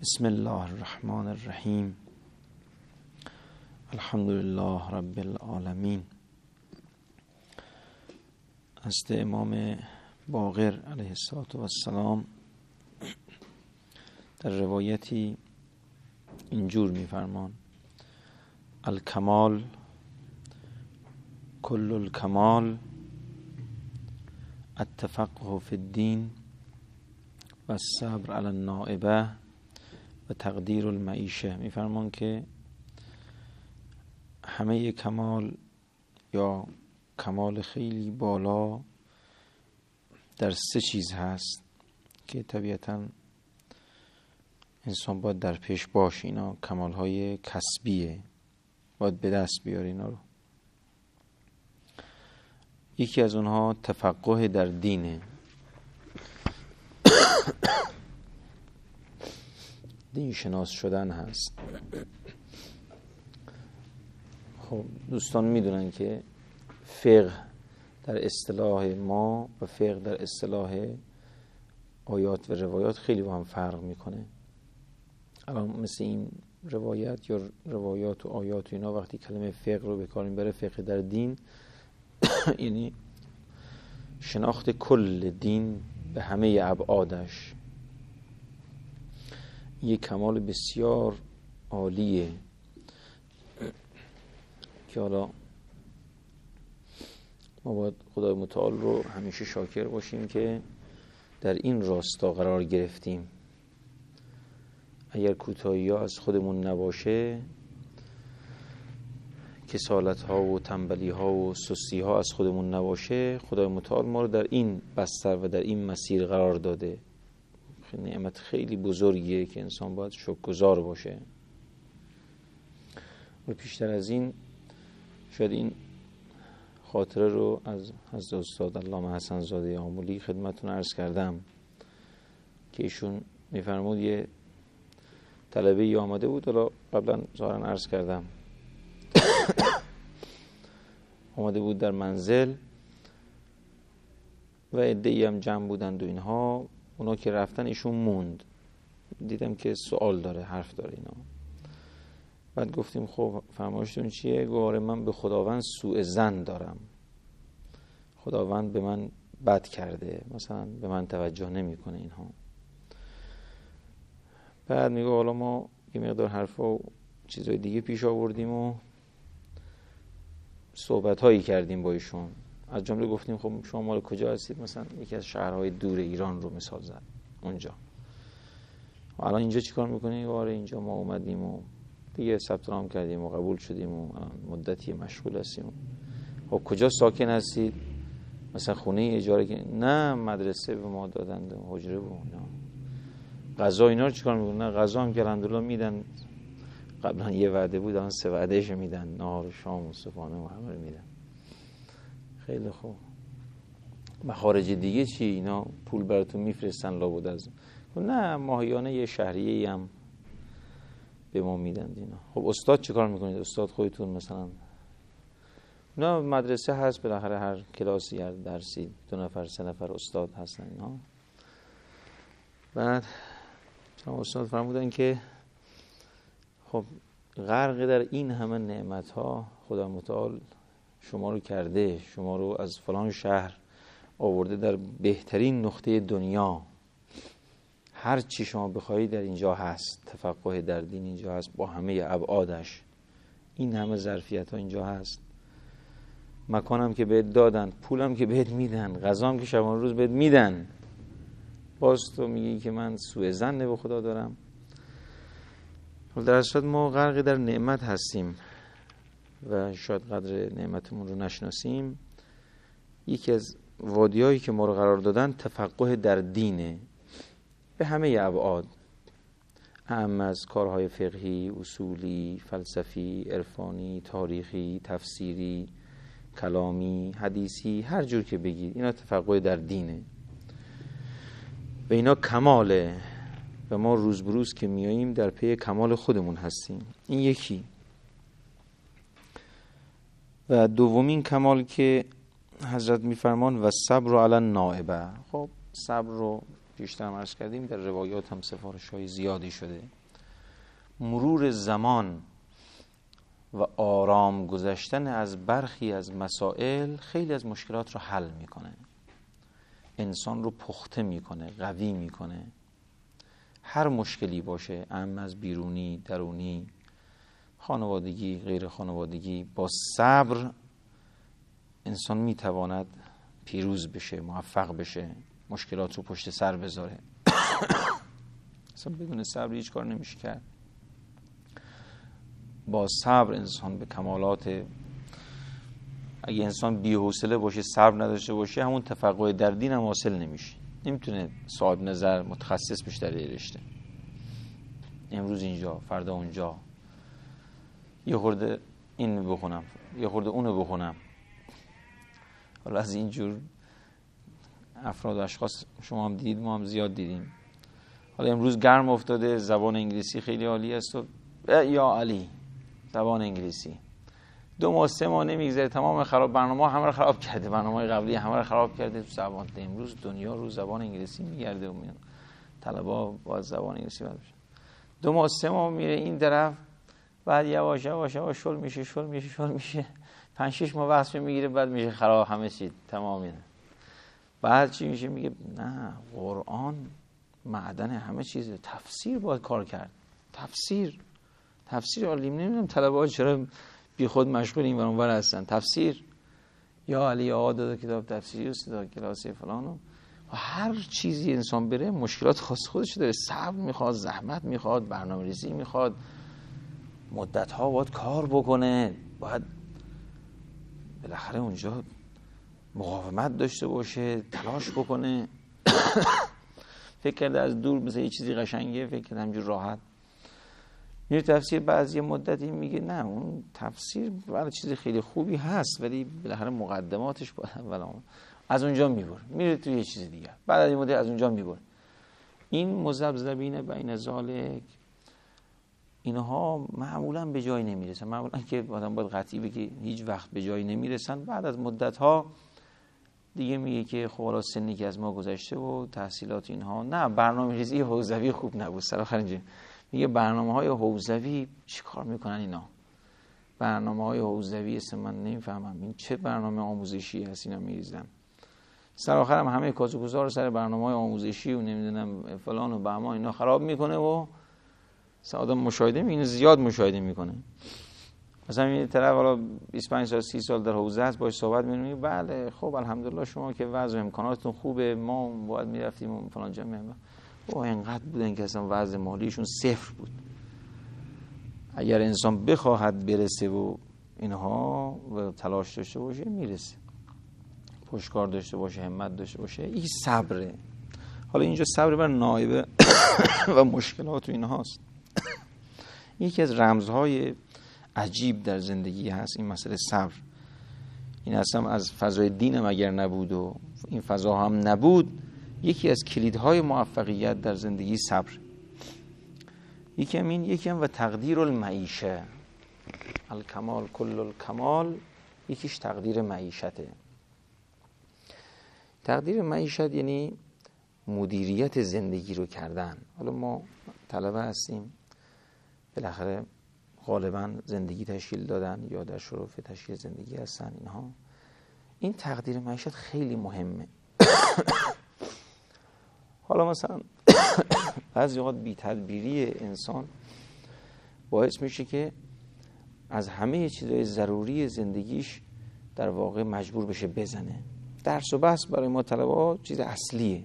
بسم الله الرحمن الرحیم. الحمد لله رب العالمین. از امام باقر علیه السلام در روایتی اینجور می‌فرمان: الکمال کل الکمال التفقه فی الدین و الصبر علی النائبه و تقدیر المعیشه. می‌فرمان که همه کمال یا کمال خیلی بالا در سه چیز هست که طبیعتاً انسان باید در پیش باشه. اینا کمال‌های کسبیه، باید به دست بیاره اینا رو. یکی از اونها تفقه در دینه. دین شناس شدن هست. خب دوستان میدونن که فقه در اصطلاح ما و فقه در اصطلاح آیات و روایات خیلی با هم فرق میکنه. الان مثل این روایت یا روایات و آیات و اینا، وقتی کلمه فقه رو به کار میبره، فقه در دین یعنی شناخت کل دین به همه ابعادش. یک کمال بسیار عالیه که حالا ما باید خدای متعال رو همیشه شاکر باشیم که در این راستا قرار گرفتیم. اگر کوتاهی ها از خودمون نباشه، کسالت ها و تنبلی ها و سستی ها از خودمون نباشه، خدای متعال ما رو در این بستر و در این مسیر قرار داده. نعمت خیلی بزرگیه که انسان باید شکرگزار باشه. و پیشتر از این شاید این خاطره رو از حضرت استاد علامه حسن زاده آملی خدمتتون عرض کردم که ایشون میفرمود یه طلبه‌ای آمده بود، حالا قبلا ظاهرا عرض کردم آمده بود در منزل و عده‌ای هم جمع بودند و اینها. اونا که رفتن ایشون موند، دیدم که سوال داره، حرف داره اینا. بعد گفتیم خب فرمایشتون چیه؟ گواره من به خداوند سوء ظن دارم، خداوند به من بد کرده، مثلا به من توجه نمیکنه اینها. بعد میگه حالا ما یه مقدار حرفا و چیزای دیگه پیش آوردیم و صحبت هایی کردیم با ایشون. از جمله گفتیم خب شما مال کجا هستید؟ مثلا یکی از شهرهای دور ایران رو مثال زد اونجا. و الان اینجا چیکار میکنید؟ آره اینجا ما اومدیم و دیگه ثبت نام کردیم و قبول شدیم و مدتی مشغول هستیم. خب کجا ساکن هستید؟ مثلا خونه اجاره که نه، مدرسه به ما دادن، حجره و اینا. غذا اینا رو چیکار میکنن؟ نه غذا هم که الحمدلله میدن. قبلا یه وعده بود، الان 3 وعدهش میدن، نهار شام و صبحانه و همه رو میدن. خیلی خوب. مخارج دیگه چی؟ اینا پول براتون میفرستن لابد از نه، ماهیانه یه شهریه‌ای هم به ما میدن اینا. خب استاد چیکار میکنید؟ استاد خودتون مثلا نه، مدرسه هست بالاخره، هر کلاسی هر درسی 2 نفر 3 نفر استاد هستن اینا. بعد استاد فرمودن که خب غرق در این همه نعمت ها خدا متعال شما رو کرده، شما رو از فلان شهر آورده در بهترین نقطه دنیا، هر چی شما بخواید در اینجا هست، تفقه در دین اینجا هست با همه ابعادش، این همه ظرفیت ها اینجا هست، مکانم که بهت دادن، پولم که بهت میدن، غذام که شبان روز بهت میدن، باز تو میگی که من سوء ظن به خدا دارم. در اصل ما غرق در نعمت هستیم و شاید قدر نعمتمون رو نشناسیم. یکی از وادیایی که ما رو قرار دادن تفقه در دینه به همه ابعاد، اهم از کارهای فقهی، اصولی، فلسفی، عرفانی، تاریخی، تفسیری، کلامی، حدیثی، هر جور که بگید اینا تفقه در دینه و اینا کماله و ما روز بروز که میاییم در پی کمال خودمون هستیم. این یکی. و دومین کمال که حضرت میفرمان و صبر علی النائبه. خب صبر رو پیشتر هم عرض کردیم در روایات هم سفارش‌های زیادی شده. مرور زمان و آرام گذشتن از برخی از مسائل خیلی از مشکلات رو حل میکنه، انسان رو پخته میکنه، قوی میکنه. هر مشکلی باشه، اما از بیرونی، درونی، خانوادگی، غیر خانوادگی، با صبر انسان میتواند پیروز بشه، موفق بشه، مشکلات رو پشت سر بذاره. اصلا بدون صبر هیچ کار نمیشه کرد. با صبر انسان به کمالات، اگه انسان بی‌حوصله باشه، صبر نداشته باشه، همون تفقه در دین هم حاصل نمیشه. نمیتونه صاحب نظر متخصص بشه در این رشته. امروز اینجا، فردا اونجا، یه خورده این بخونم، یه خورده اونو بخونم. حالا از اینجور افراد و اشخاص شما هم دیدید، ما هم زیاد دیدیم. حالا امروز گرم افتاده، زبان انگلیسی خیلی عالی است و یا علی زبان انگلیسی 2 ماه 3 ماه نمیگذره تمام خراب، برنامه همه رو خراب کرده، برنامه‌های قبلی همه رو خراب کرده. تو زبان امروز دنیا رو زبان انگلیسی میگرده و میاد طلبا با زبان انگلیسی بلد بشن. 2 ماه 3 ماه میره این طرف، بعد یواش یواش یواش شل میشه 5-6 ماه وقتش میگیره، بعد میشه خراب همه چی تمام میشه. بعد چی میشه؟ میگه نه، قرآن معدن همه چیزه، تفسیر باید کار کرد. تفسیر عالم. نمیدونم طلبه‌ها چرا بی خود مشغول این ور اون ور هستن. تفسیر یا علی آقا داده کتاب تفسیری است، داده کلاسی فلانو، و هر چیزی انسان بره مشکلات خاص خودش داره. صبر میخواد، زحمت میخواد، برنامه‌ریزی میخواد، مدت‌ها باید کار بکنه، باید بالاخره اونجا مقاومت داشته باشه، تلاش بکنه. فکر کرده از دور مثلا یه چیزی قشنگه، فکر کرده همینجور راحت میره تفسیر. بعضی مدتی میگه نه، اون تفسیر برای چیز خیلی خوبی هست، ولی بالاخره مقدماتش باید اول از اونجا میره توی یه چیز دیگه، بعد از این مدت از اونجا میبره. این مذبذبین بین ذالک، اینها معمولا به جای نمیرسن. معمولا که آدم باید قطعی بگه هیچ وقت به جای نمیرسن. بعد از مدت ها دیگه میگه که خب حالا سنی که از ما گذشته و تحصیلات اینها، نه برنامه‌ریزی حوزوی خوب نبود. سراخر اینجا میگه برنامه‌های حوزوی چی کار میکنن اینا؟ برنامه‌های حوزوی اصلا من نمیفهمم این چه برنامه آموزشی هست اینا میریزن. سراخر هم همه کازوگزار سر برنامه‌های آموزشی و نمیدونم فلان و بهمان اینا خراب میکنه و آدم مشاهده میکنه، زیاد مشاهده میکنه. مثلا این طرف حالا 25 سال 30 سال در حوزه است، باهاش صحبت می‌کنی، بله خب الحمدلله شما که وضع امکاناتتون خوبه، ما باید میرفتیم فلان جا میرفتیم. او اینقدر بودن که اصلا وضع مالیشون صفر بود. اگر انسان بخواهد برسه و اینها و تلاش داشته باشه میرسه، پشتکار داشته باشه، همت داشته باشه. این صبره. حالا اینجا صبر بر نائبه و مشکلات و اینهاست. یکی از رمزهای عجیب در زندگی هست این مسئله صبر. این اصلا از فضای دینم اگر نبود و این فضا هم نبود، یکی از کلیدهای موفقیت در زندگی صبر. یکی هم و تقدیر المعیشه، الکمال کل الکمال. یکیش تقدیر معیشته. تقدیر معیشت یعنی مدیریت زندگی رو کردن. حالا ما طلبه هستیم، بالاخره غالبا زندگی تشکیل دادن یا در شرف تشکیل زندگی هستن اینها. این تقدیر معیشت خیلی مهمه. حالا مثلا بعضی اوقات بی تدبیری انسان باعث میشه که از همه چیزهای ضروری زندگیش در واقع مجبور بشه بزنه. درس و بحث برای ما طلبه‌ها چیز اصلیه.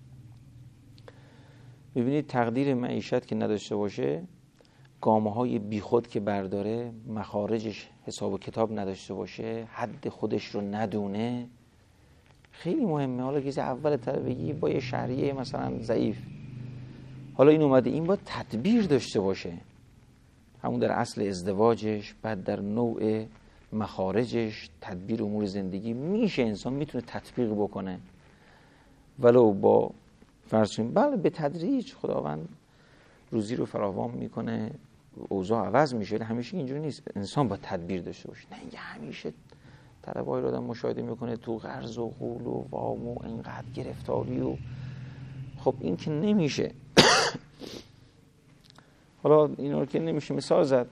ببینید تقدیر معیشت که نداشته باشه، گامه‌های بیخود که برداره، مخارجش حساب و کتاب نداشته باشه، حد خودش رو ندونه، خیلی مهمه. حالا که اول طلبگی با یه شهریه مثلا ضعیف، حالا این اومده، این باید تدبیر داشته باشه، همون در اصل ازدواجش، بعد در نوع مخارجش، تدبیر امور زندگی میشه. انسان میتونه تطبیق بکنه ولو با فرض کنیم بله به تدریج خداوند روزی رو فراوان میکنه، اوضاع عوض میشه. همیشه اینجوری نیست. انسان با تدبیر داشته باشه. نه اینکه همیشه طلبای رو آدم مشاهده میکنه تو قرض و غول و وام و اینقدر گرفتاری و خب این که نمیشه. حالا اینا رو که نمیشه مثال زد.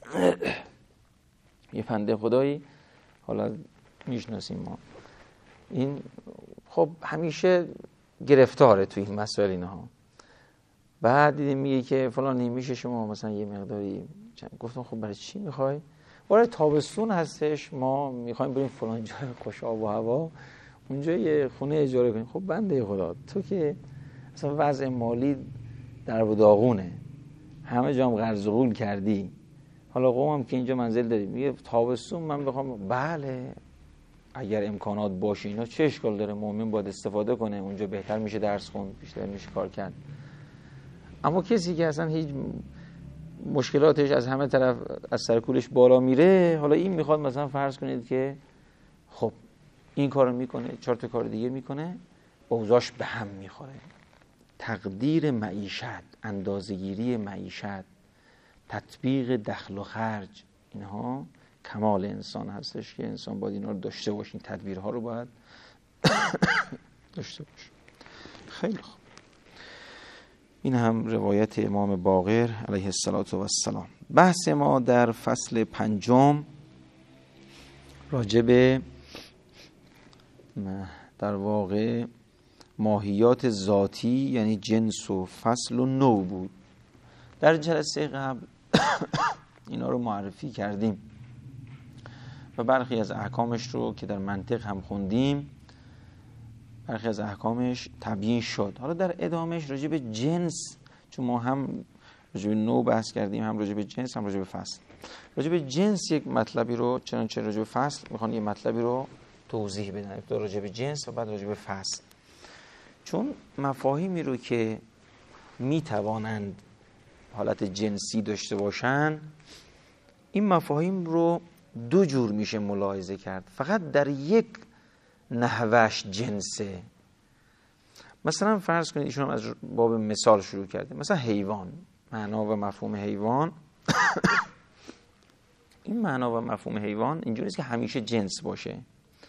یه بنده خدایی حالا میشناسیم ما، این خب همیشه گرفتاره توی این مسائل اینها. بعد دیدیم میگه که فلان نمیشه شما مثلا یه مقداری، گفتم خب برای چی میخوای؟ وارد تابستون هستش، ما میخوایم بریم فلان جای خوش آب و هوا، اونجا یه خونه اجاره کنیم. خب بنده خدا تو که اصلا وضع مالی در و داغونه، همه جام قرض و قول کردی، حالا قومم که اینجا منزل داریم، میگه تابستون من بخوام. بله اگر امکانات باشه اینا چه اشکال داره، مؤمن باید استفاده کنه، اونجا بهتر میشه درس خوند، بیشتر میشه کار کرد. اما کسی که اصلا هیچ مشکلاتش از همه طرف از سرکولش بالا میره، حالا این میخواد مثلا فرض کنید که خب این کارو میکنه، 4 تا کار دیگه میکنه، اوضاعش به هم میخوره. تقدیر معیشت، اندازه‌گیری معیشت، تطبیق دخل و خرج، اینها کمال انسان هستش که انسان باید اینا رو داشته باشه، این تدبیرها رو باید داشته باشه. خیلی خوب. این هم روایت امام باقر علیه السلام. بحث ما در فصل 5 راجع به در واقع ماهیات ذاتی یعنی جنس و فصل و نوع بود. در جلسه قبل اینا رو معرفی کردیم و برخی از احکامش رو که در منطق هم خوندیم، برخی از احکامش تبیین شد. حالا در ادامهش راجع به جنس، چون ما هم راجع به نوع بحث کردیم، هم راجع به جنس، هم راجع به فصل. راجع به جنس یک مطلبی رو، چنانچه راجع به فصل میخوان یه مطلبی رو توضیح بدن، ابتدا راجع به جنس و بعد راجع به فصل. چون مفاهیمی رو که میتوانند حالت جنسی داشته باشن، این مفاهیم رو 2 جور میشه ملاحظه کرد. فقط در یک نحوش جنسه. مثلا فرض کنید ایشون هم از باب مثال شروع کرده، مثلا حیوان، معنا و مفهوم حیوان. این معنا و مفهوم حیوان اینجوری است که همیشه جنس باشه.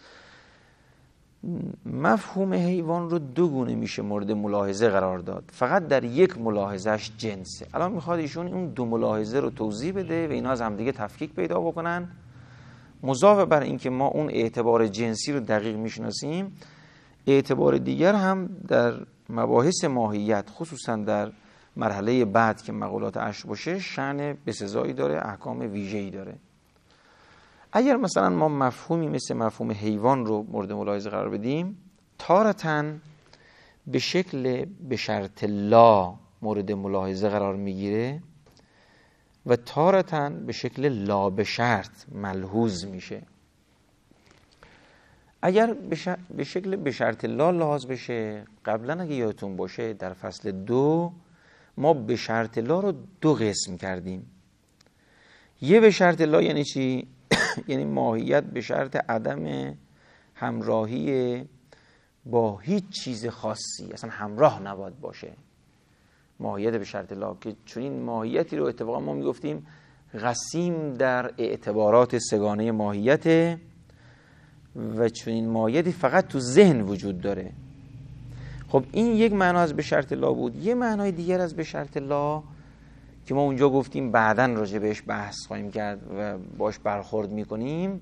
مفهوم حیوان رو 2 گونه میشه مورد ملاحظه قرار داد، فقط در یک ملاحظهش جنسه. الان میخواد ایشون اون 2 ملاحظه رو توضیح بده و اینا از هم دیگه تفکیک پیدا بکنن. مضافه بر این که ما اون اعتبار جنسی رو دقیق میشناسیم، اعتبار دیگر هم در مباحث ماهیت، خصوصا در مرحله بعد که مقولات عشر باشه، شأن بسزایی داره، احکام ویژه‌ای داره. اگر مثلا ما مفهومی مثل مفهوم حیوان رو مورد ملاحظه قرار بدیم، تارتاً به شکل به شرط لا مورد ملاحظه قرار میگیره و تارتاً به شکل لا به شرط ملحوظ میشه. اگر به شکل به شرط لا لحاظ بشه، قبلا اگه یادتون باشه در فصل 2 ما به شرط لا رو 2 قسم کردیم. یه به شرط لا یعنی چی؟ یعنی ماهیت به شرط عدم همراهی با هیچ چیز خاصی، اصلا همراه نباید باشه. ماهیت به شرط لا که چون این ماهیتی رو اتفاقا ما میگفتیم قسیم در اعتبارات سگانه ماهیت و چون این ماهیتی فقط تو ذهن وجود داره. خب این یک معنا از به شرط لا بود. یه معنای دیگر از به شرط لا که ما اونجا گفتیم بعداً راجع بهش بحث خواهیم کرد و باش برخورد میکنیم.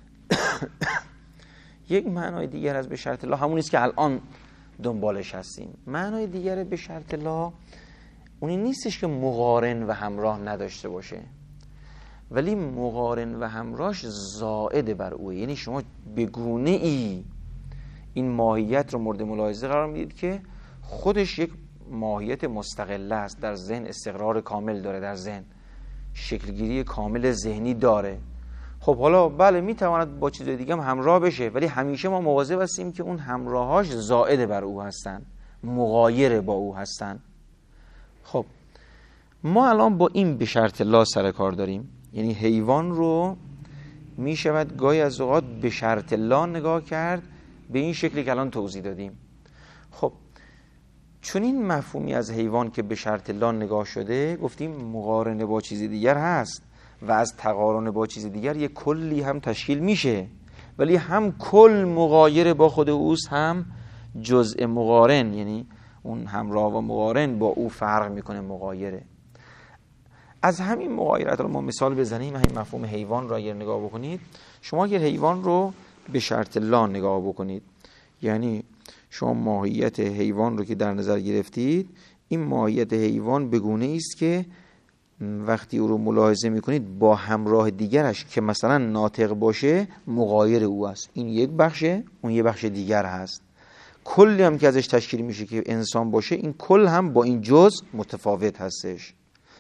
یک معنای دیگر از به شرط لا همون است که الان دنبالش هستیم. معنای دیگر به شرط لا اونی نیستش که مقارن و همراه نداشته باشه، ولی مقارن و همراهش زائد بر اوه. یعنی شما به گونه ای این ماهیت رو مورد ملاحظه قرار میدید که خودش یک ماهیت مستقله است، در ذهن استقرار کامل داره، در ذهن شکلگیری کامل ذهنی داره. خب حالا بله میتواند با چیز دیگه هم همراه بشه، ولی همیشه ما مواظب هستیم که اون همراهاش زائد بر او هستن، مغایر با او هستن. خب ما الان با این به شرط لا سر کار داریم، یعنی حیوان رو میشود گاهی از اوقات به شرط لا نگاه کرد به این شکلی که الان توضیح دادیم. خب چون این مفهومی از حیوان که به شرط لا نگاه شده، گفتیم مقارنه با چیز دیگر هست و از تقارن با چیز دیگر یک کلی هم تشکیل میشه، ولی هم کل مغایر با خود اوست، هم جزء مقارن، یعنی اون همراه و مقارن با او فرق میکنه، مغایره. از همین مغایرت رو ما مثال بزنیم. همین مفهوم حیوان رو اگر نگاه بکنید، شما اگر حیوان رو به شرط لا نگاه بکنید، یعنی شما ماهیت حیوان رو که در نظر گرفتید، این ماهیت حیوان به گونه‌ای است که وقتی او رو ملاحظه میکنید با همراه دیگرش که مثلا ناطق باشه مغایر او است. این یک بخشه، اون یک بخش دیگر هست. کلی هم که ازش تشکیل میشه که انسان باشه، این کل هم با این جزء متفاوت هستش.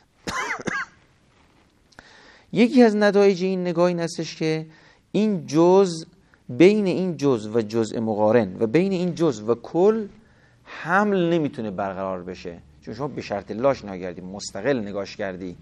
یکی از نتایج این نگاه این هستش که این جزء بین این جزء و جزء مقارن و بین این جزء و کل حمل نمیتونه برقرار بشه، چون شما به شرط لاش نگاه کردی، مستقل نگاش کردی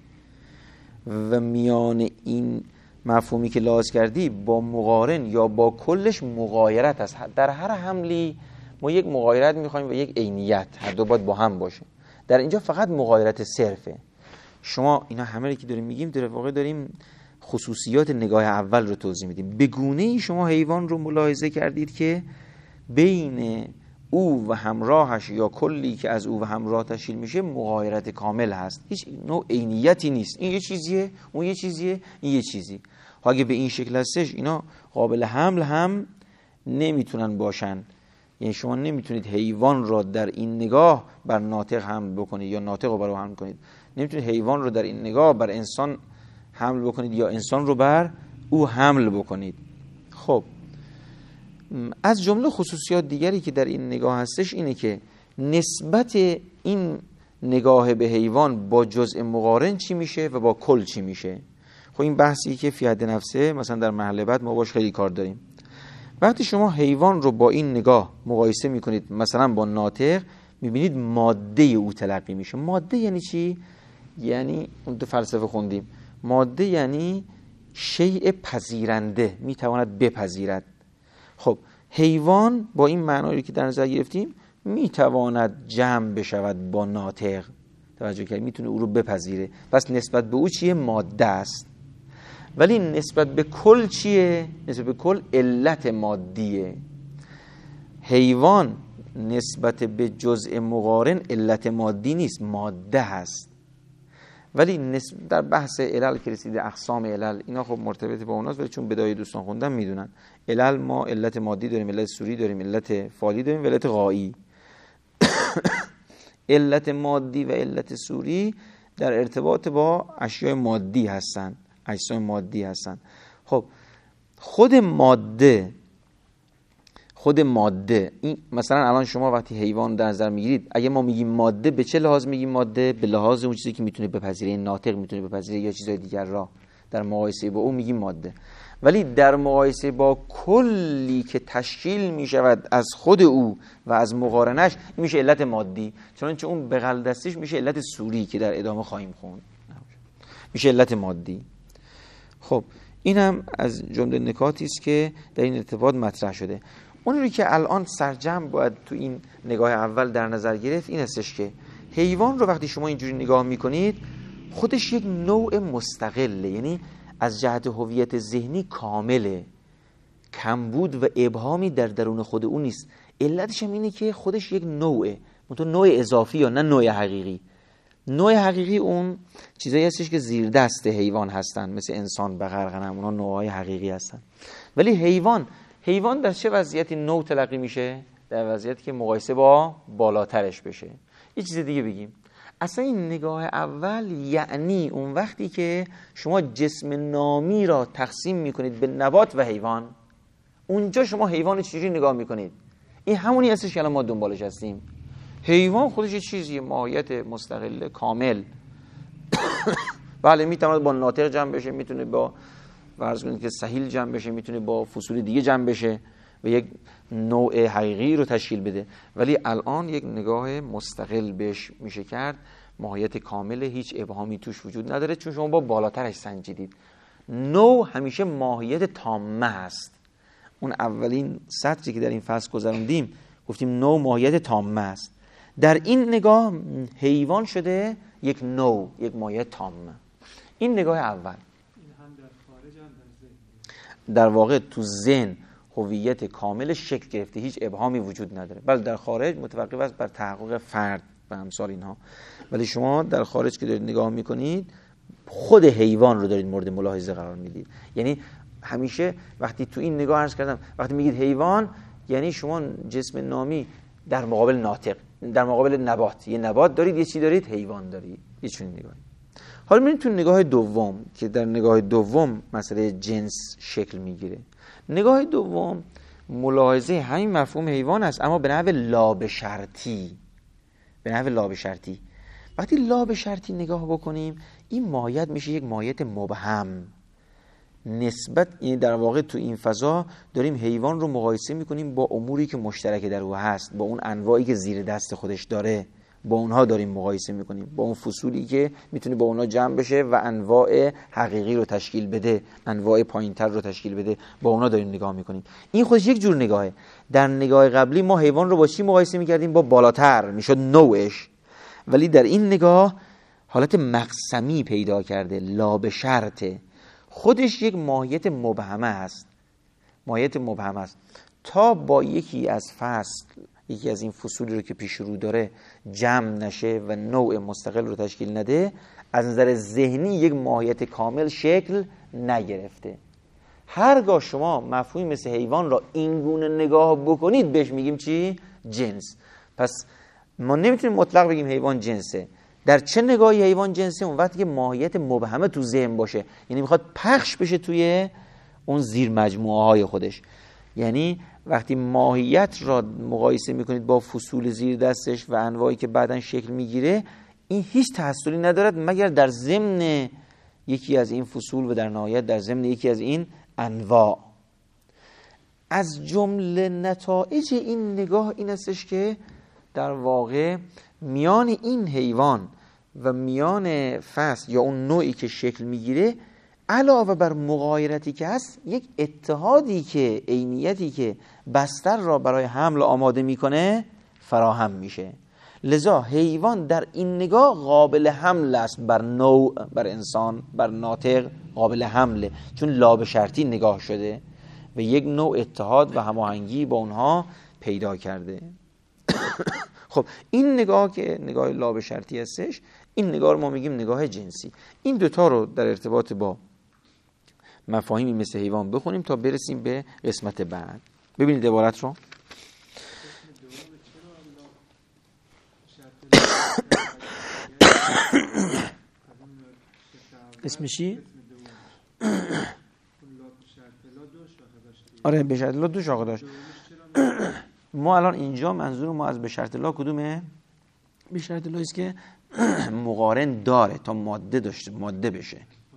و میان این مفهومی که لحاظ کردی با مقارن یا با کلش مغایرت هست. در هر حملی ما یک مغایرت میخوایم و یک عینیت، هر دو باید با هم باشه. در اینجا فقط مغایرت صرفه. شما اینا همه که داریم میگیم در واقع داریم خصوصیات نگاه اول رو توضیح میدیم. به گونه‌ای شما حیوان رو ملاحظه کردید که بین او و همراهش یا کلی که از او و همراه تشکیل میشه مغایرت کامل هست، هیچ نوع عینیتی نیست. این یه چیزیه، اون یه چیزیه، این یه چیزی. اگه به این شکل هستش اینا قابل حمل هم نمیتونن باشن. یعنی شما نمیتونید حیوان را در این نگاه بر ناطق حمل بکنید یا ناطق رو بر او حمل کنید. نمیتونید حیوان رو در این نگاه بر انسان حمل بکنید یا انسان رو بر او حمل بکنید. خب از جمله خصوصیات دیگری که در این نگاه هستش اینه که نسبت این نگاه به حیوان با جزء مقارن چی میشه و با کل چی میشه. خب این بحثی که فی حد نفسه مثلا در مرحله بعد ما باش خیلی کار داریم. وقتی شما حیوان رو با این نگاه مقایسه میکنید مثلا با ناطق، میبینید ماده او تلقی میشه. ماده یعنی چی؟ یعنی اون تو فلسفه خوندیم، ماده یعنی شیء پذیرنده، میتواند بپذیرد. خب حیوان با این معنایی که در نظر گرفتیم میتواند جمع بشود با ناطق، توجه کنید، میتونه او رو بپذیره. پس نسبت به او چیه؟ ماده است. ولی نسبت به کل چیه؟ نسبت به کل علت مادیه. حیوان نسبت به جزء مقارن علت مادی نیست، ماده هست. ولی در بحث علل که رسیده، اقسام علل اینا خب مرتبط با اوناست، ولی چون بدای دوستان خوندن میدونن علل ما علت مادی داریم، علت سوری داریم، علت فعالی داریم و علت غایی. علت مادی و علت سوری در ارتباط با اشیاء مادی هستن، اجسام مادی هستن. خب خود ماده این مثلا الان شما وقتی حیوان در نظر میگیرید، اگه ما میگیم ماده به چه لحاظ میگیم ماده؟ به لحاظ اون چیزی که میتونه بپذیره، این ناطق میتونه بپذیره یا چیزای دیگر را در مقایسه با اون میگیم ماده. ولی در مقایسه با کلی که تشکیل میشود از خود او و از مقارنش، این میشه علت مادی، چنانچه اون بغل دستیش میشه علت سوری که در ادامه خواهیم خوند، میشه علت مادی. خب این هم از جمله نکاتی است که در این ارتباط مطرح شده. اونی رو که الان سرجم باید تو این نگاه اول در نظر گرفت این هستش که حیوان رو وقتی شما اینجوری نگاه میکنید خودش یک نوع مستقله، یعنی از جهت هویت ذهنی کامله، کمبود و ابهامی در درون خود اون نیست. علتش هم اینه که خودش یک نوعه، منتها نوع اضافی یا نه نوع حقیقی. نوع حقیقی اون چیزایی هستش که زیر دست حیوان هستن، مثل انسان، بقر، غنم، اونا نوعای حقیقی هستن. ولی حیوان در چه وضعیتی نوع تلقی میشه؟ در وضعیتی که مقایسه با بالاترش بشه. یه چیز دیگه بگیم، اصلا این نگاه اول یعنی اون وقتی که شما جسم نامی را تقسیم میکنید به نبات و حیوان، اونجا شما حیوان چجوری نگاه میکنید؟ این همونی هستش که الان ما دنبالش هستیم. حیوان خودش یه چیزیه، ماهیت مستقل کامل. بله میتونه با ناطق جمع بشه، میتونه با فرض کنید که سهیل جمع بشه، میتونه با فصول دیگه جمع بشه و یک نوع حقیقی رو تشکیل بده. ولی الان یک نگاه مستقل بهش میشه کرد، ماهیت کامل، هیچ ابهامی توش وجود نداره، چون شما با بالاترش سنجیدید. نوع همیشه ماهیت تامه است. اون اولین سطری که در این فصل گذروندیم گفتیم نوع ماهیت تامه است. در این نگاه حیوان شده یک نوع، یک ماهیت تامه. این نگاه اول. در واقع تو ذهن هویت کامل شکل گرفته، هیچ ابهامی وجود نداره. بله در خارج متوقف است بر تحقق فرد و امثال اینها، ولی شما در خارج که دارید نگاه میکنید خود حیوان رو دارید مورد ملاحظه قرار میدید. یعنی همیشه وقتی تو این نگاه عرض کردم، وقتی میگید حیوان یعنی شما جسم نامی در مقابل ناطق، در مقابل نبات، یه نبات دارید، یه چی دارید، حیوان دارید، یه چنین نگاهی. حالا میریم تو نگاه دوم که در نگاه دوم مسئله جنس شکل میگیره. نگاه دوم ملاحظه همین مفهوم حیوان است، اما به نحو لابشرطی. به نحو لابشرطی. وقتی لابشرطی نگاه بکنیم این ماهیت میشه یک ماهیت مبهم. نسبت، یعنی در واقع تو این فضا داریم حیوان رو مقایسه میکنیم با اموری که مشترک در او هست، با اون انواعی که زیر دست خودش داره، با اونها داریم مقایسه میکنیم، با اون فصولی که میتونه با اونها جمع بشه و انواع حقیقی رو تشکیل بده، انواع پایینتر رو تشکیل بده، با اونها داریم نگاه میکنیم. این خودش یک جور نگاهه. در نگاه قبلی ما حیوان رو با چی مقایسه میکردیم؟ با بالاتر، میشد نوعش. ولی در این نگاه حالت مقسمی پیدا کرده، لا به شرطه، خودش یک ماهیت مبهمه است. ماهیت مبهمه است تا با یکی از فصل، یکی از این فصولی رو که پیش رو داره جمع نشه و نوع مستقل رو تشکیل نده، از نظر ذهنی یک ماهیت کامل شکل نگرفته. هرگاه شما مفهومی مثل حیوان را اینگونه نگاه بکنید بهش میگیم چی؟ جنس. پس ما نمیتونیم مطلق بگیم حیوان جنسه. در چه نگاهی حیوان جنسه؟ اون وقتی که ماهیت مبهمه تو ذهن باشه، یعنی میخواد پخش بشه توی اون زیر مجموعه های خودش. یعنی وقتی ماهیت را مقایسه میکنید با فصول زیر دستش و انواعی که بعداً شکل میگیره، این هیچ تحصیلی ندارد مگر در ضمن یکی از این فصول و در نهایت در ضمن یکی از این انواع. از جمله نتایج این نگاه این استش که در واقع میان این حیوان و میان فصل یا اون نوعی که شکل میگیره، علاوه بر مغایرتی که هست، یک اتحادی که، عینیتی که بستر را برای حمل آماده میکنه فراهم میشه. لذا حیوان در این نگاه قابل حمل است بر نوع، بر انسان، بر ناطق قابل حمله، چون لابشرطی نگاه شده و یک نوع اتحاد و هماهنگی با اونها پیدا کرده. خب این نگاه که نگاه لابشرطی هستش، این نگاه رو ما میگیم نگاه جنسی. این دوتا رو در ارتباط با مفاهیمی مثل حیوان بخونیم تا برسیم به قسمت بعد. ببینید عبارت رو. اسمش چی؟ آره به شرط لا دو شاخه داشت. ما الان اینجا منظور ما از به شرط لا کدومه؟ به شرط لا است که مقارن داره تا ماده داشته، ماده بشه.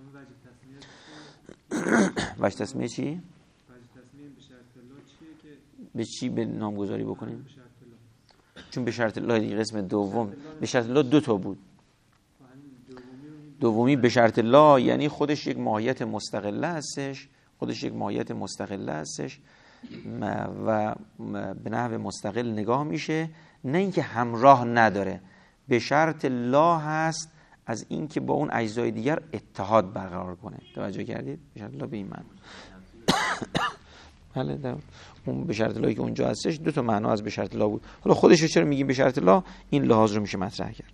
وجه تسمیه چی؟ وجه تسمیه به شرط لا چیه که به چی به نامگذاری بکنیم؟ چون به شرط لا قسم دوم، به شرط لا دو تا بود. دومی به شرط لا یعنی خودش یک ماهیت مستقله هستش، خودش یک ماهیت مستقله هستش و به نحو مستقل نگاه میشه، نه اینکه همراه نداره. به شرط لا هست از اینکه با اون اجزای دیگر اتحاد برقرار کنه. توجه کردید؟ به شرط لا به این معنی. بله اون به شرط لا که اونجا هستش دو تا معنا از به شرط لا بود. حالا خودش رو چرا میگیم به شرط لا؟ این لحاظ رو میشه مطرح کرد.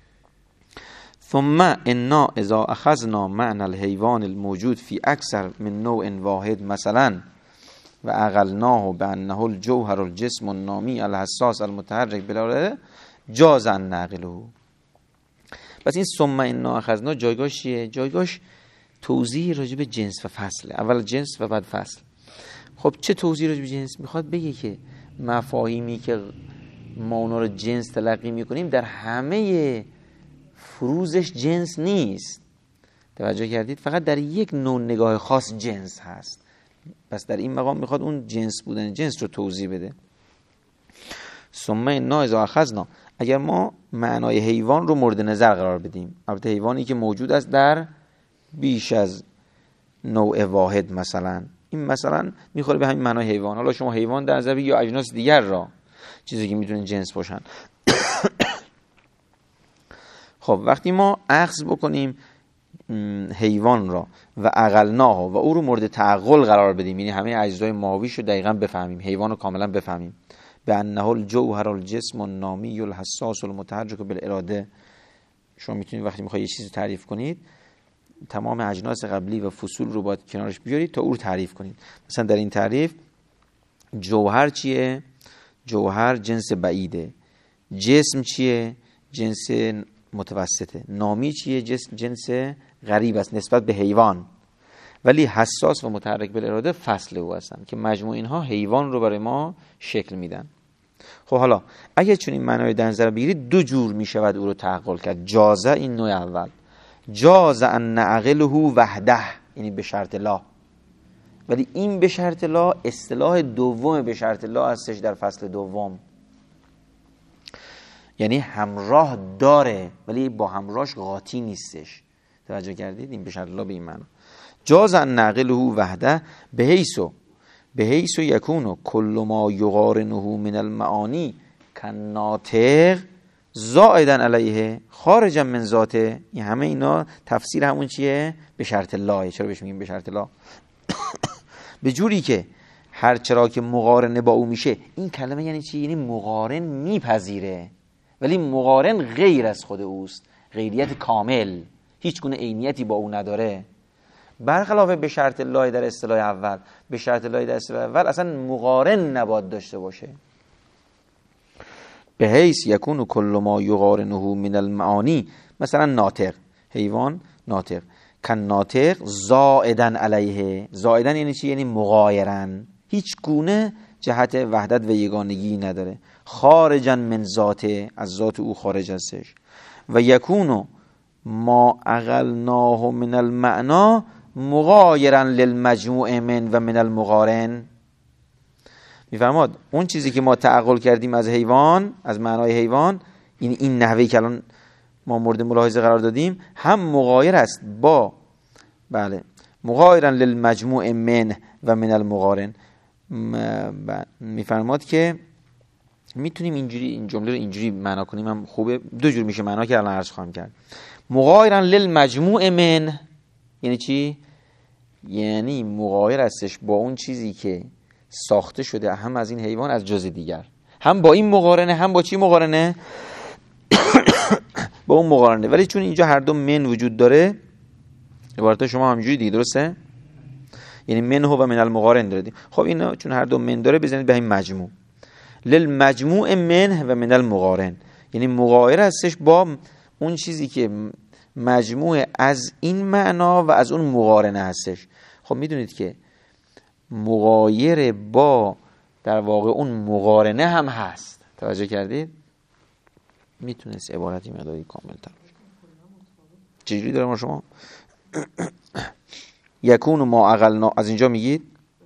ثم انا اذا اخذنا معنى الحيوان الموجود في اكثر من نوع واحد مثلا و اقلناه بانه الجوهر الجسم النامی الحساس المتحرك بلا جاز ان نقله. پس این ثم انا اخذنا جایگاهش چیه؟ جایگاهش توضیح راجع به جنس و فصله. اول جنس و بعد فصل. خب چه توضیح راجع به جنس؟ میخواد بگه که مفاهیمی که ما اونا رو جنس تلقی میکنیم در همه فروزش جنس نیست. توجه کردید؟ فقط در یک نوع نگاه خاص جنس هست. پس در این مقام میخواد اون جنس بودن جنس رو توضیح بده. ثم انا اذا اخذنا، اگر ما معنای حیوان رو مورد نظر قرار بدیم، البته حیوانی که موجود است در بیش از نوع واحد، مثلا این مثلا میخوره به همین معنای حیوان. حالا شما حیوان در نظر بگیر یا اجناس دیگر را، چیزی که میتونن جنس باشن. خب وقتی ما اخذ بکنیم حیوان را و عقلناه و او رو مورد تعقل قرار بدیم، یعنی همه اجزای ماهویش رو دقیقاً بفهمیم، حیوان رو کاملا بفهمیم. به انه الجوهر الجسم النامی الحساس المتحرک بالاراده. شما میتونید وقتی میخواید یه چیزی تعریف کنید تمام اجناس قبلی و فصول رو باید کنارش بیارید تا او رو تعریف کنید. مثلا در این تعریف جوهر چیه؟ جوهر جنس بعیده. جسم چیه؟ جنس متوسطه. نامی چیه؟ جنس غریب است نسبت به حیوان. ولی حساس و متحرک بالاراده فصل او هستن که مجموع اینها حیوان رو برای ما شکل میدن. خب حالا اگه چون این معنای در نظر بگیرید دو جور میشود او رو تعقل کرد. جازه این نوع اول، جاز ان نعقله وحده، یعنی به شرط لا. ولی این به شرط لا اصطلاح دوم به شرط لا هستش در فصل دوم، یعنی همراه داره ولی با همراهش قاطی نیستش. توجه کردید؟ این به شرط لا به این معنی. جاز ان نعقله وحده به حیث یکون کل ما یقارنه من المعانی کناطق زائدا علیه خارجا من ذاته. این همه اینا تفسیر همون چیه؟ به شرط لا. چرا بهش میگیم به شرط لا؟ به جوری که هر چرا که مقارنه با او میشه. این کلمه یعنی چی؟ یعنی مقارن میپذیره ولی مقارن غیر از خود اوست، غیریت کامل، هیچ گونه عینیتی با او نداره. برخلاف به شرط لا در اصطلاح اول، به شرط لا در اصطلاح اول اصلا مقارن نباید داشته باشه. به حیث یکون کل ما یقارنه من المعانی، مثلا ناطق، حیوان ناطق، کن ناطق زائدا علیه. زائدا یعنی چی؟ یعنی مغایرن، هیچ گونه جهت وحدت و یگانگی نداره. خارجا من ذاته، از ذات او خارج هستش. و یکونو ما عقلناه من المعنا مغایرا للمجموع من و من المقارن. میفرماد اون چیزی که ما تعقل کردیم از حیوان، از معنای حیوان، این نحوهی که الان ما مورد ملاحظه قرار دادیم، هم مغایر است با مغایرا للمجموع من و من المقارن. میفرماد که میتونیم اینجوری این جمله رو اینجوری معنا کنیم، هم خوبه. دو جور میشه معنا که الان عرض خواهم کرد. مغایرا للمجموع من یعنی چی؟ یعنی مغایر هستش با اون چیزی که ساخته شده هم از این حیوان از جز دیگر، هم با این مقارنه، هم با چی مقارنه؟ با اون مقارنه. ولی چون اینجا هر دو من وجود داره، عبارت شما همینجوری دیگه، درسته؟ یعنی منه و من المقارن داره. خب اینا چون هر دو من داره بزنید به این مجموع. للمجموع من و من المقارن، یعنی مغایر هستش با اون چیزی که مجموع از این معنا و از اون مقارنه هستش. خب میدونید که مغایر با در واقع اون مقارنه هم هست. توجه کردید؟ میتونست عبارتی مقداری کامل تر چجوری داره ما شما؟ یکون ما عقلنا، از اینجا میگید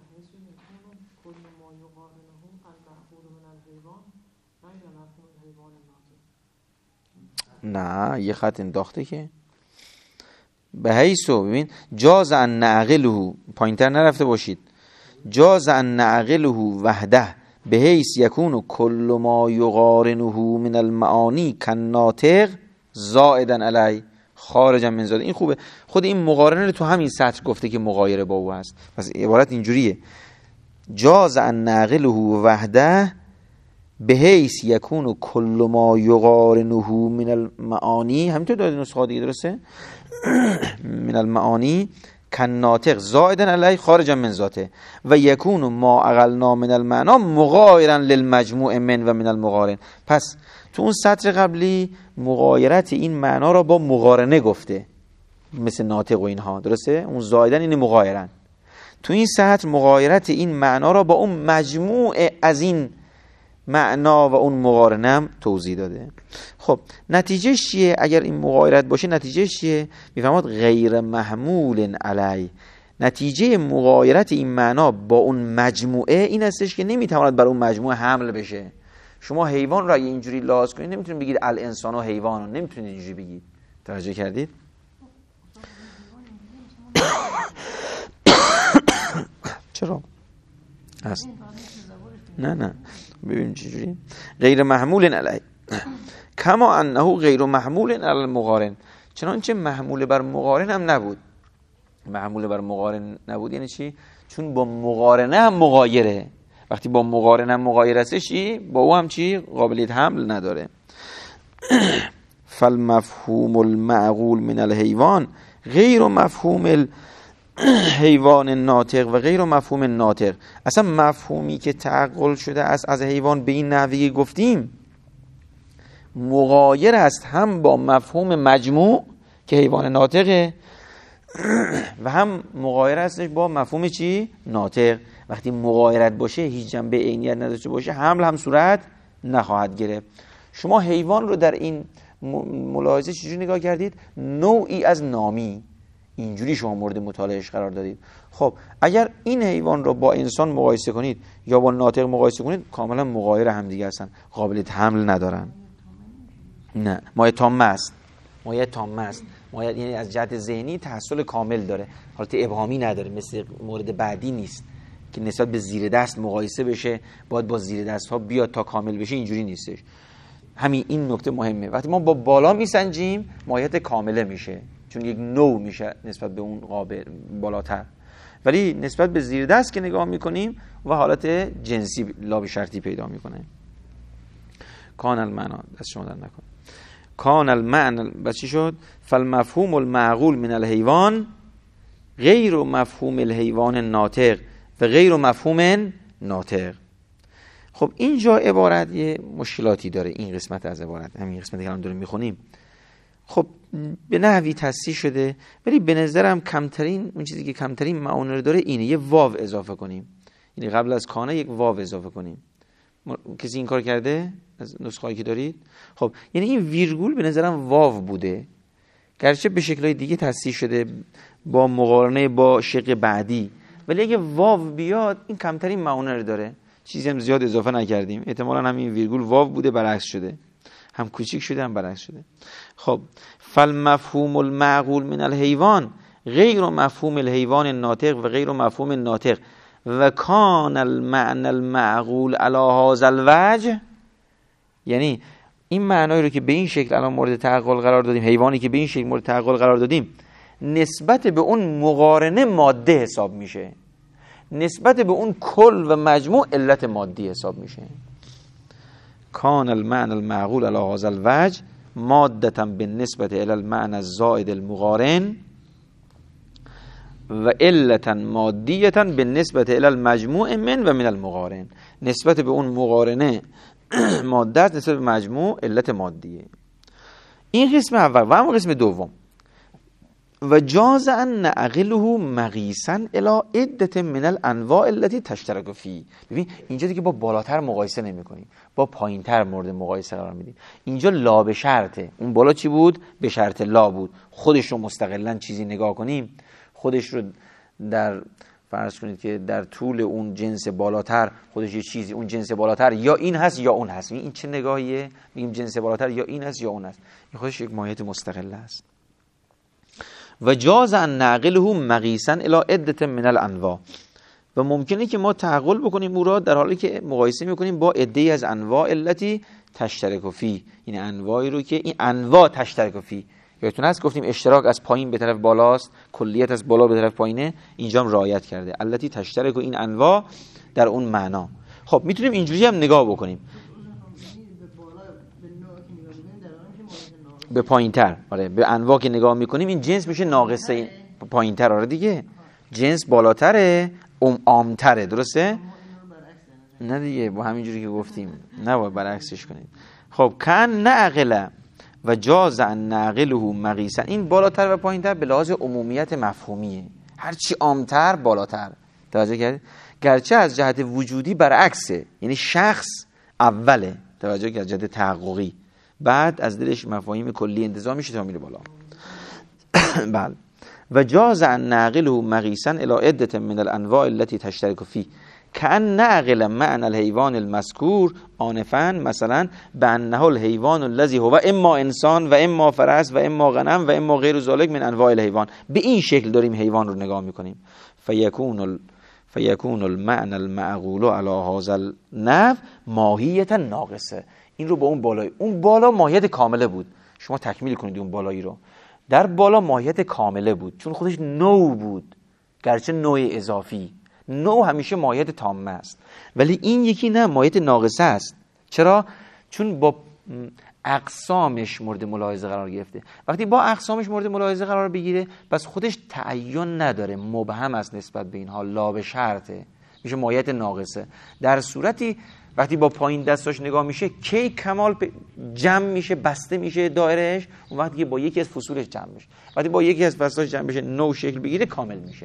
نه یه خط انداخته که به حیثو، ببین جاز ان نعقله، پایینتر نرفته باشید، جاز ان نعقله وحده به حیث یکون کل ما یقارنه من المعانی کناطق زائدا علی خارجا من ذاته. این خوبه، خود این مقارنه رو تو همین سطر گفته که مغایره با او هست. پس عبارت اینجوریه، جاز ان نعقله وحده به حیث یکون کل ما یقارنه من المعانی، همینطور داره نسخه دیگه، درسته؟ من المعانی کناطق زائدا علی خارجا من ذاته و یکون ما عقلنا من المعنا مغایرا للمجموع من و من المقارن. پس تو اون سطر قبلی مغایرت این معنا را با مقارنه گفته، مثل ناطق و اینها، درسته؟ اون زائدا این مغایرن. تو این سطر مغایرت این معنا را با اون مجموع از این معنا و اون مقارنه هم توضیح داده. خب نتیجه چیه اگر این مغایرت باشه؟ نتیجه چیه؟ میفهمد غیر محمول علی. نتیجه مغایرت این معنا با اون مجموعه این هستش که نمیتواند بر اون مجموعه حمل بشه. شما حیوان را اینجوری لحاظ کنید نمیتونید بگید الانسان و حیوان، نمیتونید اینجوری بگید. توجه کردید؟ چرا؟ هست. نه ببینیم چجوری. غیر محمول علی کما انه غیر محمول علی المقارن، چنانچه محمول بر مقارن هم نبود. محمول بر مقارن نبود یعنی چی؟ چون با مقارنه هم مغایره. وقتی با مقارنه هم مغایر هستش چی؟ با او هم چی؟ قابلیت حمل نداره. فالمفهوم المعقول من الحیوان غیر مفهوم الحیوان الناطق و غیر مفهوم الناطق. اصلا مفهومی که تعقل شده است از حیوان به این نحوی گفتیم مغایر است هم با مفهوم مجموع که حیوان ناطقه و هم مغایر است با مفهوم چی؟ ناطق. وقتی مغایرت باشه هیچ جنبه عینیت نداشته باشه حمل هم صورت نخواهد گرفت. شما حیوان رو در این ملاحظه چجوری نگاه کردید؟ نوعی از نامی اینجوری شما مورد مطالعهش قرار دادید. خب اگر این حیوان رو با انسان مقایسه کنید یا با ناطق مقایسه کنید کاملا مغایر هم دیگه هستن، قابلیت حمل ندارن. نه مایه تامه است. مایه یعنی از جهت ذهنی تحصل کامل داره، حالت ابهامی نداره، مثل مورد بعدی نیست که نسبت به زیر دست مقایسه بشه باید با زیر دست ها بیاد تا کامل بشه، اینجوری نیستش. همین این نکته مهمه. وقتی ما با بالا میسنجیم ماهیت کامله میشه چون یک نوع میشه نسبت به اون قابل بالاتر، ولی نسبت به زیر دست که نگاه میکنیم و حالت جنسی لا به شرطی پیدا میکنه. کان المعنا دست شما در نکن. کان المعنا بس چی شد؟ فالمفهوم المعقول من الحیوان غیر مفهوم الحیوان الناطق و غیر مفهوم ناطق. خب اینجا عبارت یه مشکلاتی داره. این قسمت از عبارت، همین قسمتی که الان داریم میخونیم، خب به نحوی تصحیح شده ولی به نظرم کمترین اون چیزی که کمترین معانی رو داره اینه یه واو اضافه کنیم. یعنی قبل از کانه یک واو اضافه کنیم. کسی این کار کرده از نسخه‌ای که دارید؟ خب یعنی این ویرگول به نظرم واو بوده، گرچه به شکل‌های دیگه تصحیح شده با مقارنه با شق بعدی، ولی اگه واو بیاد این کمترین معانی رو داره. چیزی هم زیاد اضافه نکردیم، احتمالاً همین ویرگول واو بوده برعکس شده، هم کوچیک شده هم برعکس شده. خب فالمفهوم المعقول من الحیوان غیر مفهوم الحیوان الناطق و غیر مفهوم الناطق و کان المعنى المعقول على هذا الوجه. یعنی این معنایی رو که به این شکل الان مورد تعقل قرار دادیم، حیوانی که به این شکل مورد تعقل قرار دادیم، نسبت به اون مقارنه ماده حساب میشه، نسبت به اون کل و مجموع علت مادی حساب میشه. کان المعنى المعقول على هذا الوجه مادة بالنسبة الى المعنى الزائد المقارن و علتا مادیة بالنسبة الى المجموع من و من المقارن. نسبت به اون مقارنه ماده است، نسبت به مجموع علت مادیه. این قسم اول. و اما قسم دوم و جاز ان نعقله مقیسا الی عدة من الانواع التي تشترک فی. ببین اینجا دیگه با بالاتر مقایسه نمی کنیم، با پایینتر مورد مقایسه قرار میدیم. اینجا لا به شرطه، اون بالا چی بود؟ به شرط لا بود. خودش رو مستقلا چیزی نگاه کنیم، خودش رو در فرض کنید که در طول اون جنس بالاتر خودش یه چیزی، اون جنس بالاتر یا این هست یا اون هست. این چه نگاهیه؟ میگیم جنس بالاتر یا این هست یا اون هست. این خودش یک ماهیت مستقله است. و جاز ان نعقله مقیسا الی عدة من الانواع. و ممکنه که ما تعقل بکنیم او را در حالی که مقایسه میکنیم با عده‌ای از انواع التي تشترک فی. این انواعی رو که این انواع تشترک فی، یادتون هست گفتیم اشتراک از پایین به طرف بالاست، کلیت از بالا به طرف پایینه، اینجا هم رعایت کرده التي تشترک این انواع در اون معنا. خب میتونیم اینجوری هم نگاه بکنیم به پایینتر. آره به انواع که نگاه میکنیم این جنس میشه ناقصه پایینتر. آره دیگه جنس بالاتره عامتره، درسته؟ نه دیگه با همینجوری که گفتیم نباید برعکسش کنیم. خب کن نعقله و جاز ان نعقله مقیسا. این بالاتر و پایینتر به لحاظ عمومیت مفهومیه، هرچی عامتر بالاتر. توجه کردید؟ گرچه از جهت وجودی برعکسه، یعنی شخص اوله، توجه کردید، از جهت تحققی، بعد از دلش مفاهیم کلی انتزاع میشه تا میره بالا. بله. و جاز ان نعقله مقیسا الی عدة من الانواع التي تشترک فی کأن نعقل معنى الحیوان المذکور آنفا مثلا بانه الحیوان الذي هو اما انسان و اما فرس و اما غنم و اما غیر ذلک من انواع الحیوان. به این شکل داریم حیوان رو نگاه میکنیم. فیکون المعنى المعقول على هذا النحو ماهیتا ناقصه. این رو با اون بالا ماهیت کامله بود، شما تکمیل کنید اون بالایی رو. در بالا ماهیت کامله بود چون خودش نوع بود، گرچه نوع اضافی. نوع همیشه ماهیت تامه است، ولی این یکی نه، ماهیت ناقصه است. چرا؟ چون با اقسامش مورد ملاحظه قرار گرفته. وقتی با اقسامش مورد ملاحظه قرار بگیره پس خودش تعین نداره، مبهم است نسبت به اینها، لا به شرطه، میشه ماهیت ناقصه. در صورتی وقتی با پایین دستاش نگاه میشه کی کمال جمع میشه، بسته میشه دایرهش، اون وقتی که با یکی از فصولش جمع میشه. وقتی با یکی از فصولش جمع بشه نو شکل بگیره کامل میشه،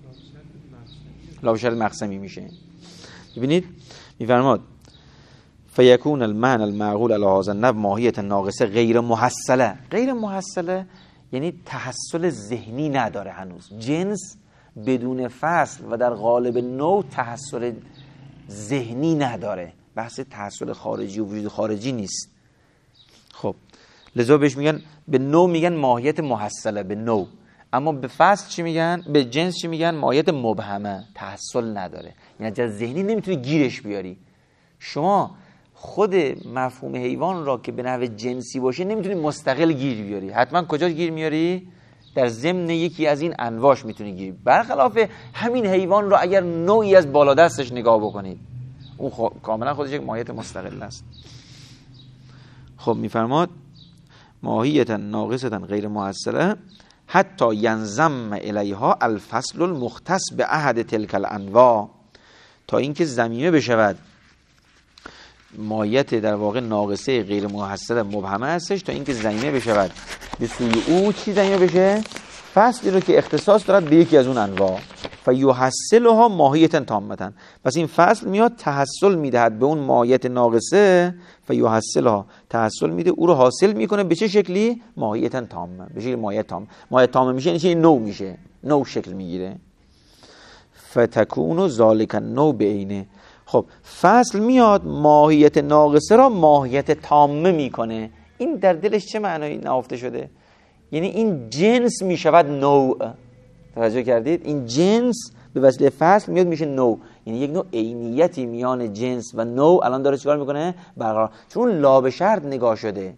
لا به شرط مقسمی میشه. ببینید میفرماد فیکون المعنى المعقول علی هذا النحو ماهیت ناقصه غیر محصله. غیر محصله یعنی تحصل ذهنی نداره، هنوز جنس بدون فصل و در قالب نوع تحصل ذهنی نداره، بحث تحصل خارجی و وجود خارجی نیست. خب لذا بهش میگن، به نوع میگن ماهیت محصله به نوع، اما به فصل چی میگن؟ به جنس چی میگن؟ ماهیت مبهمه، تحصل نداره، یعنی از ذهنی نمیتونی گیرش بیاری. شما خود مفهوم حیوان را که به نحو جنسی باشه نمیتونی مستقل گیر بیاری، حتما کجا گیر میاری؟ در ضمن یکی از این انواش میتونی گیر. برخلاف همین حیوان را اگر نوعی از بالا دستش نگاه بکنید اون کاملا خودش یک ماهیت مستقل است. خب میفرماد ماهیت ناقصه غیر محصله حتی ینضم الیها الفصل المختص به احد تلک الانواع، تا اینکه ضمیمه بشود ماهیت در واقع ناقصه غیر محصله مبهمه هستش، تا اینکه ضمیمه بشود به سوی او چی ضمیمه بشه؟ فصلی رو که اختصاص دارد به یکی از اون انواع. فیحصلها ماهیت تامه، پس این فصل میاد تحصل میدهد به اون ماهیت ناقصه، فیحصلها تحصل میده، او رو حاصل میکنه به چه شکلی؟ ماهیت تامه، به شکل ماهیت تامه. ماهیت تامه میشه یعنی نوع میشه، نوع شکل میگیره. فتکون ذالک النوع بعینه. خب فصل میاد ماهیت ناقصه را ماهیت تامه میکنه. این در دلش چه معنایی نهفته شده؟ یعنی این جنس میشود نوع. توجه کردید؟ این جنس به وسیله فصل میاد میشه نوع، یعنی یک نوع عینیتی میان جنس و نوع الان داره چیکار میکنه؟ برقرار. چون لا به شرط نگاه شده،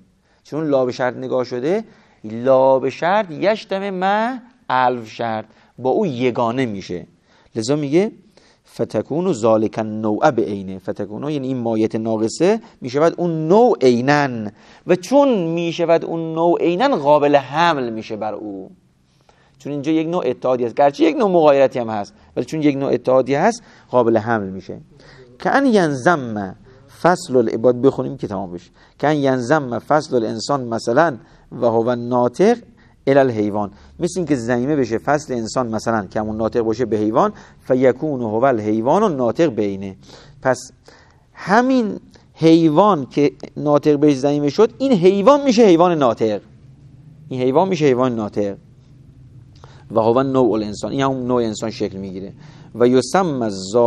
لا به شرط یشتمه مع الف شرط، با او یگانه میشه. لذا میگه فتکون ذالک النوع بعینه. فتکون یعنی این ماهیت ناقصه میشود اون نوع عینن، و چون میشود اون نوع عینن قابل حمل میشه بر او. چون اینجا یک نوع اتحادی هست، گرچه یک نوع مغایرتی هم هست، ولی چون یک نوع اتحادی هست قابل حمل میشه. کأن ینضم فصل العباد، بخونیم که تمام بشه. کأن ینضم فصل الانسان مثلا و هو الناطق الی الحیوان، مثل این که ضمیمه بشه فصل انسان مثلا که همون ناطق باشه به حیوان، فیکون هو الحیوان و ناطق بینه. پس همین حیوان که ناطق بهش ضمیمه شد، این حیوان میشه حیوان ناطق، این حیوان میشه حیوان ناطق. و هو نوع الانسان، این همون نوع انسان شکل میگیره. و یسمى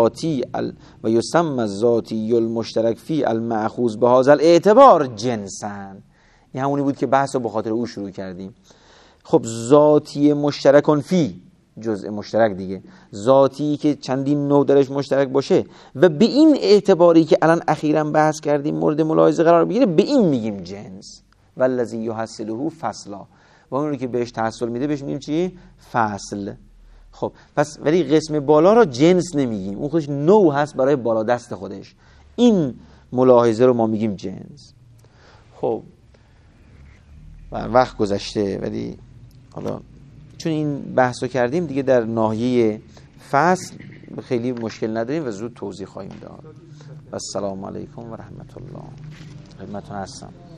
الذاتی المشترک فی المأخوذ بهذا الاعتبار جنسا. این همونی بود که بحث رو به خاطر او شروع کردیم. خب ذاتی مشترکن فی، جزء مشترک دیگه، ذاتی که چندین نوع درش مشترک باشه و به این اعتباری که الان اخیراً بحث کردیم مورد ملاحظه قرار بگیره، به این میگیم جنس. والذی یحصله فصلا، و اون رو که بهش تحصل میده بهش میگیم چی؟ فصل. خب پس ولی قسم بالا را جنس نمیگیم، اون خودش نوع هست برای بالا دست خودش. این ملاحظه رو ما میگیم جنس. خب وقت گذشته، ولی حالا چون این بحث رو کردیم دیگه در ناحیه فصل خیلی مشکل نداریم و زود توضیح خواهیم داد. السلام علیکم و رحمت الله. خدمتتون هستم.